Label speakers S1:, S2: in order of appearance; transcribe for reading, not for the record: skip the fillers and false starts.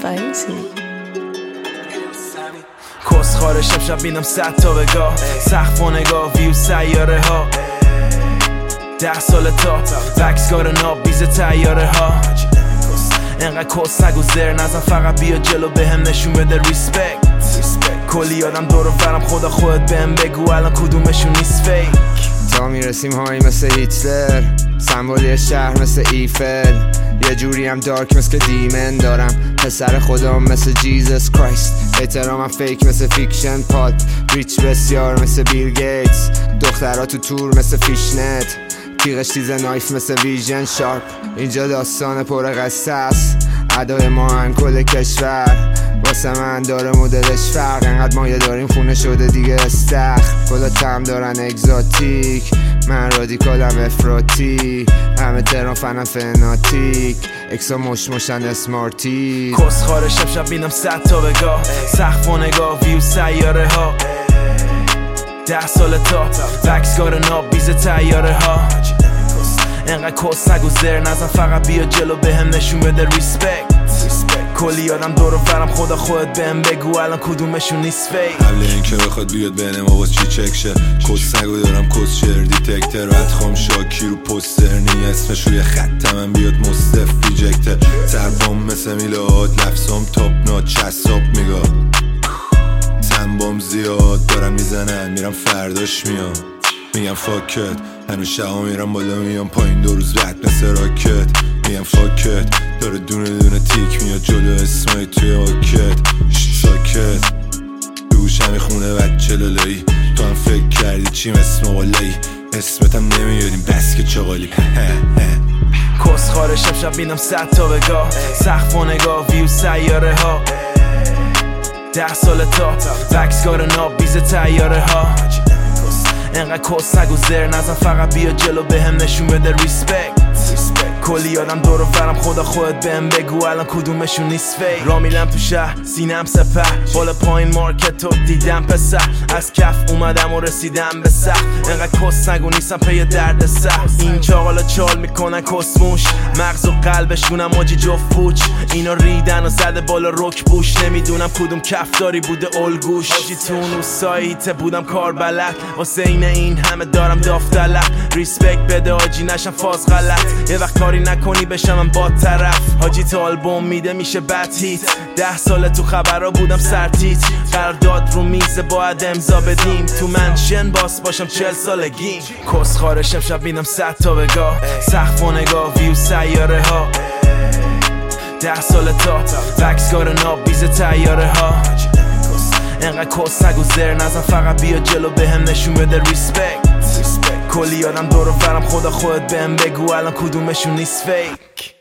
S1: فایزی
S2: کس خارشم شب بینم 100 تا بگاه سقف و نگاه ویو سیاره ها 10 سال تا بکسگار ناب بیز تیاره ها انقدر کس نگو زر نزن فقط بیا جلو بهم نشون بده ریسپکت کلی آدم دور و برم خدا خودت بهم بگو الان کدومشون نیست فیک
S3: تا میرسیم هایی مثل هیتلر سمبولی شهر مثل ایفل یه جوری هم دارک مثل دیمن دارم پسر خودم مثل جیزس کرایست احترامم فیک مثل فیکشن پاد ریچ بسیار مثل بیل گیتس دخترها تو تور مثل فیشنت تیغش تیز نایف مثل ویژن شارپ اینجا داستان پر قصه است ادای ما هم کل کشور واسه من داره مدلش فرق انقدر مایه داریم خونه شده دیگه استخ کلا تم دارن اگزاتیک من رادیکالم افراطی همه تهران فنم فناتیک اکسا مشمشن اسمارتی
S2: کس خارشم شب بینم 100 تا بگاه سقف و نگاه ویو سیاره ها 10 سال تا بکسگار ناب بیز تیاره ها انقدر کس نگو زر نزن فقط بیا جلو بهم نشون بده ریسپکت کلی آدم دور و برم خدا خودت بهم بگو الان کدومشون نیست فیک
S4: قبل اینکه بخواد بیاد بین ما باز چی چک شه کس نگو دارم کس شعر دیتکتر ادخام شاکی رو پوستر نی اسمش روی خط من بیاد مستف ریجکتر سربام مثل میلاد لفظام تاپ نات چساب میگا سنبام زیاد دارم میزنن میرم فرداش میام میگم فاکت هنوز شبا میرم بالا میام پایین 2 روز بعد مثل راکت میگم فاکت داره دونه دونه تیک میاد جلو اسمای توی واکت ساکت دوش همی خونه بچه لالایی تو هم فکر کردی چیم اسم والایی اسمتم نمیاریم بس که چغالی
S2: کس خارشم شب بینم 100 تا بگاه سقف و نگاه ویو سیاره ها 10 سال تا بکسگار ناب بیز تیاره ها انقدر کس نگو زر نزن فقط بیا جلو بهم نشون بده ریسپکت کلی آدم دور و برم خدا خودت بهم بگو الان کدومشون نیست فیک را میرم تو شهر سینم سپر بالا پایین مارکت رو دیدم پسر از کف اومدم و رسیدم به سخت انقدر کس نگو نیستم پی درد سخت این چاقالا چال میکنن کسموش مغز و قلبشونم آجی جفت پوچ اینا ریدن و زده بالا رک بوش نمیدونم کدوم کفداری بوده الگوش آجی تو اون سایت بودم کار بلد واسه این همه دارم دافتلق ریسپکت بده آجی نشم فاز غلط یه وقت کاری نکنی بشم من با طرف حاجی تا آلبوم میده میشه بد هیت 10 سال تو خبرها بودم سرتیت قرارداد رو میزه باید امضا بدیم تو منشن باس باشم 40 سالگیم کس خارشم شب بینم 100 تا بگاه سقف و نگاه ویو سیاره ها 10 سال تا بکسگار ناب بیز تیاره ها انقدر کس نگو زر نزن فقط بیا جلو بهم نشون بده ریسپکت کلی آدم دور و برم خدا خودت بهم بگو الان کدومشون نیست فیک